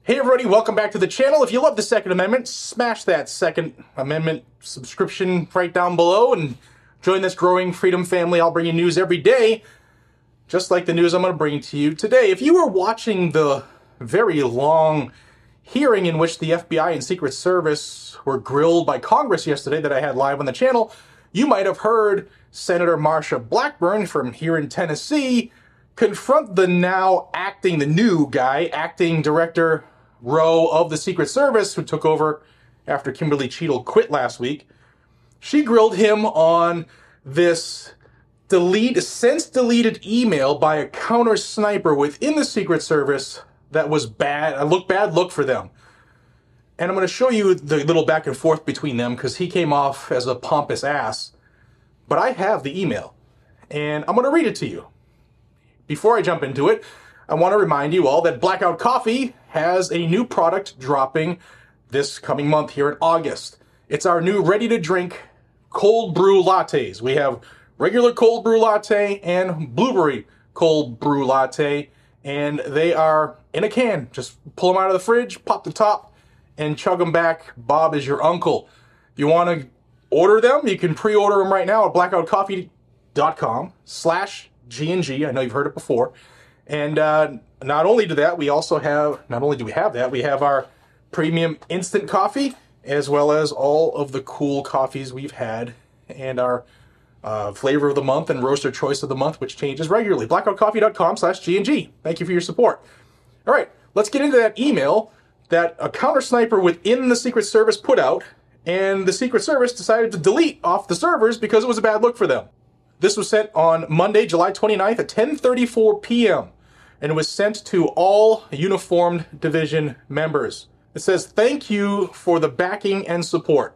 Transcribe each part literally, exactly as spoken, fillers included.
Hey everybody, welcome back to the channel. If you love the Second Amendment, smash that Second Amendment subscription right down below and join this growing freedom family. I'll bring you news every day, just like the news I'm going to bring to you today. If you were watching the very long hearing in which the F B I and Secret Service were grilled by Congress yesterday that I had live on the channel, you might have heard Senator Marsha Blackburn from here in Tennessee confront the now acting, the new guy, acting Director Rowe of the Secret Service, who took over after Kimberly Cheadle quit last week. She grilled him on this delete, since deleted email by a counter sniper within the Secret Service that was bad, a look bad look for them. And I'm going to show you the little back and forth between them because he came off as a pompous ass. But I have the email, and I'm going to read it to you. Before I jump into it, I want to remind you all that Blackout Coffee has a new product dropping this coming month here in August. It's our new ready-to-drink cold brew lattes. We have regular cold brew latte and blueberry cold brew latte, and they are in a can. Just pull them out of the fridge, pop the top, and chug them back. Bob is your uncle. If you want to order them, you can pre-order them right now at blackout coffee dot com slash G and G. I know you've heard it before. And uh, not only do that, we also have, not only do we have that, we have our premium instant coffee, as well as all of the cool coffees we've had, and our uh, flavor of the month and roaster choice of the month, which changes regularly. blackout coffee dot com slash G and G. Thank you for your support. All right, let's get into that email that a counter sniper within the Secret Service put out, and the Secret Service decided to delete off the servers because it was a bad look for them. This was sent on Monday, July twenty-ninth at ten thirty-four p m and it was sent to all uniformed division members. It says, "Thank you for the backing and support.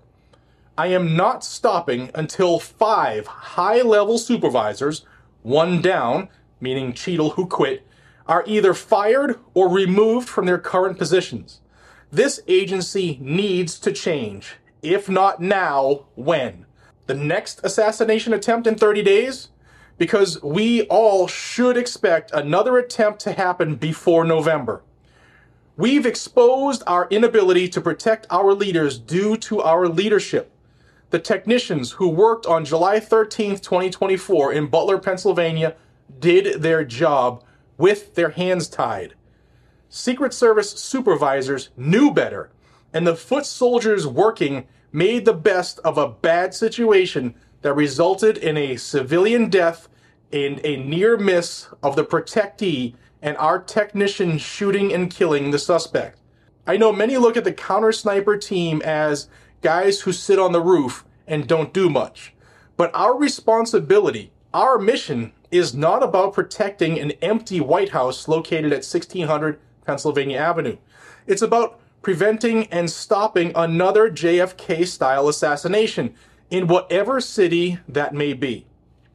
I am not stopping until five high-level supervisors, one down, meaning Cheadle who quit, are either fired or removed from their current positions. This agency needs to change. If not now, when? The next assassination attempt in thirty days? Because we all should expect another attempt to happen before November. We've exposed our inability to protect our leaders due to our leadership. The technicians who worked on July thirteenth, twenty twenty-four in Butler, Pennsylvania did their job with their hands tied. Secret Service supervisors knew better, and the foot soldiers working made the best of a bad situation that resulted in a civilian death and a near miss of the protectee and our technician shooting and killing the suspect. I know many look at the counter sniper team as guys who sit on the roof and don't do much. But our responsibility, our mission, is not about protecting an empty White House located at sixteen hundred Pennsylvania Avenue. It's about preventing and stopping another J F K-style assassination in whatever city that may be.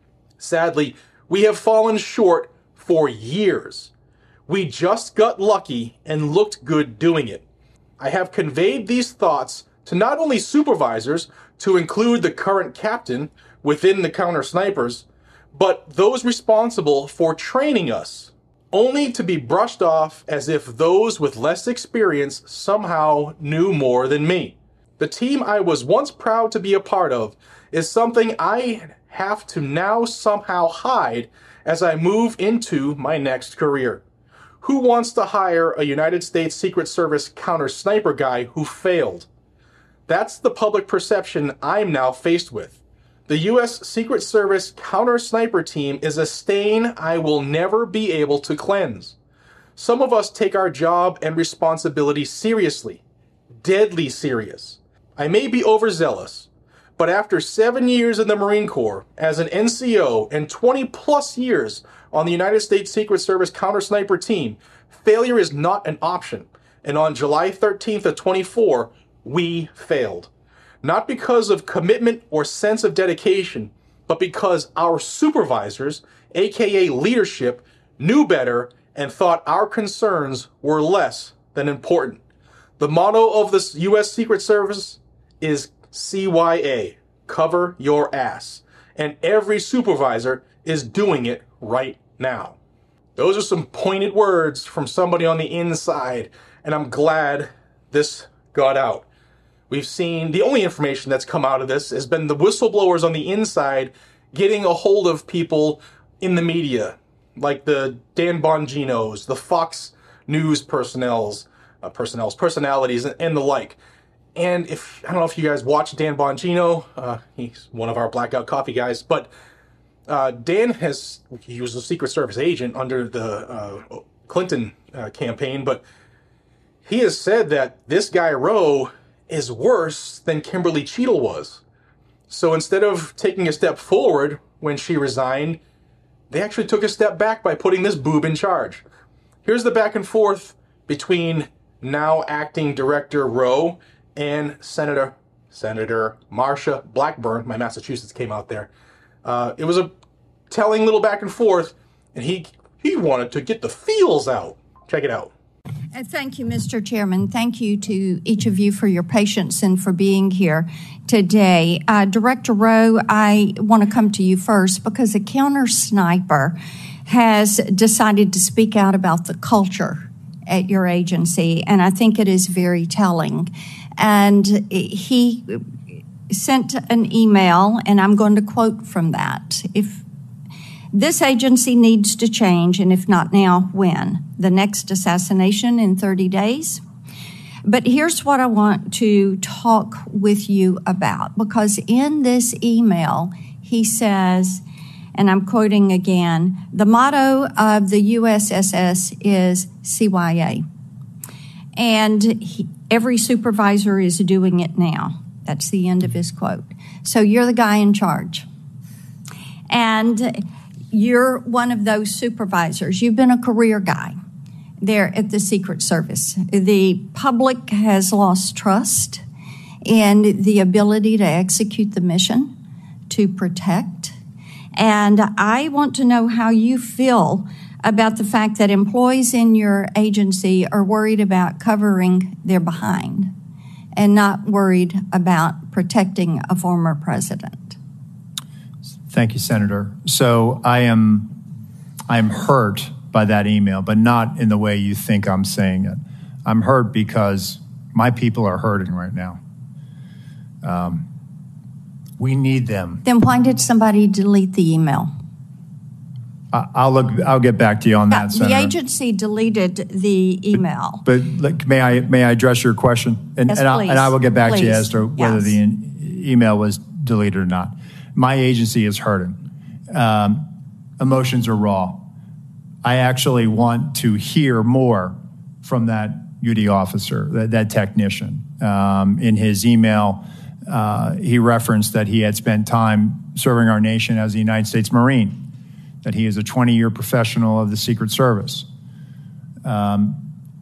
Sadly, we have fallen short for years. We just got lucky and looked good doing it. I have conveyed these thoughts to not only supervisors, to include the current captain within the counter snipers, but those responsible for training us, only to be brushed off as if those with less experience somehow knew more than me. The team I was once proud to be a part of is something I have to now somehow hide as I move into my next career. Who wants to hire a United States Secret Service counter sniper guy who failed? That's the public perception I'm now faced with. The U S Secret Service counter sniper team is a stain I will never be able to cleanse. Some of us take our job and responsibility seriously, deadly serious. I may be overzealous, but after seven years in the Marine Corps as an N C O and twenty plus years on the United States Secret Service counter sniper team, failure is not an option. And on July thirteenth of twenty-four, we failed. Not because of commitment or sense of dedication, but because our supervisors, aka leadership, knew better and thought our concerns were less than important. The motto of the U S Secret Service is C Y A, cover your ass. And every supervisor is doing it right now. Those are some pointed words from somebody on the inside and I'm glad this got out. We've seen the only information that's come out of this has been the whistleblowers on the inside getting a hold of people in the media, like the Dan Bonginos, the Fox News personnels, uh, personnels, personalities, and, and the like. And if, I don't know if you guys watch Dan Bongino, uh, he's one of our Blackout Coffee guys, but uh, Dan has, he was a Secret Service agent under the uh, Clinton uh, campaign, but he has said that this guy Rowe is worse than Kimberly Cheadle was. So instead of taking a step forward when she resigned, they actually took a step back by putting this boob in charge. Here's the back and forth between now acting director Rowe and Senator Senator Marsha Blackburn. My Massachusetts came out there. Uh, it was a telling little back and forth, and he he wanted to get the feels out. Check it out. Uh, thank you, Mister Chairman. Thank you to each of you for your patience and for being here today. Uh, Director Rowe, I want to come to you first because a counter sniper has decided to speak out about the culture at your agency, and I think it is very telling. And he sent an email, and I'm going to quote from that. If this agency needs to change, and if not now, when? The next assassination in thirty days? But here's what I want to talk with you about, because in this email, he says, and I'm quoting again, the motto of the U S S S is C Y A. And he, every supervisor is doing it now. That's the end of his quote. So you're the guy in charge. And you're one of those supervisors. You've been a career guy there at the Secret Service. The public has lost trust in the ability to execute the mission, to protect. And I want to know how you feel about the fact that employees in your agency are worried about covering their behind and not worried about protecting a former president. Thank you, Senator. So I am, I am hurt by that email, but not in the way you think I'm saying it. I'm hurt because my people are hurting right now. Um, we need them. Then why did somebody delete the email? I, I'll look. I'll get back to you on that, The Senator. agency deleted the email. But, but look, may I may I address your question? And, Yes, and, I, please. and I will get back Please. to you as to whether Yes. the in, email was deleted or not. My agency is hurting. Um, emotions are raw. I actually want to hear more from that U D officer, that, that technician. Um, in his email, uh, he referenced that he had spent time serving our nation as a United States Marine, that he is a twenty-year professional of the Secret Service. Um,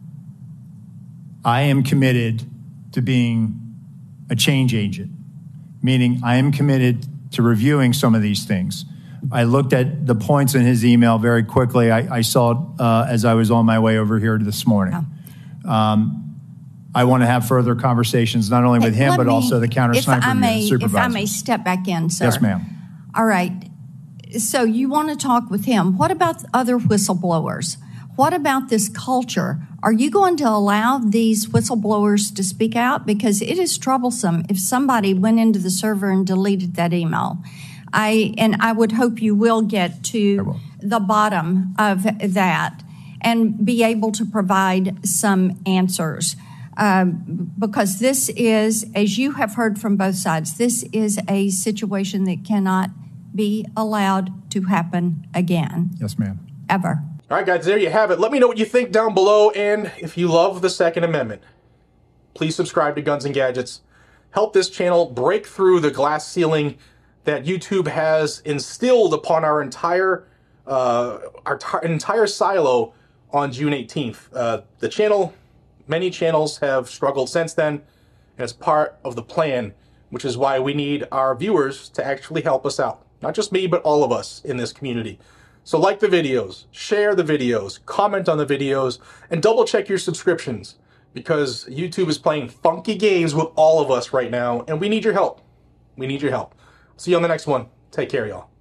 I am committed to being a change agent, meaning I am committed to reviewing some of these things. I looked at the points in his email very quickly. I, I saw it uh, as I was on my way over here this morning. Yeah. Um, I want to have further conversations, not only with Hey, him, let but me- also the counter if sniper I may, supervisor. If I may step back in, sir. Yes, ma'am. All right. So you want to talk with him. What about other whistleblowers? What about this culture? Are you going to allow these whistleblowers to speak out? Because it is troublesome if somebody went into the server and deleted that email. I and I would hope you will get to the bottom of that and be able to provide some answers. Um, because this is, as you have heard from both sides, this is a situation that cannot be allowed to happen again. Yes, ma'am. Ever. All right, guys, there you have it. Let me know what you think down below, and if you love the Second Amendment, please subscribe to Guns and Gadgets. Help this channel break through the glass ceiling that YouTube has instilled upon our entire uh, our t- entire silo on June eighteenth. Uh, the channel, many channels have struggled since then, and it's part of the plan, which is why we need our viewers to actually help us out. Not just me, but all of us in this community. So like the videos, share the videos, comment on the videos, and double check your subscriptions, because YouTube is playing funky games with all of us right now, and we need your help. We need your help. See you on the next one. Take care, y'all.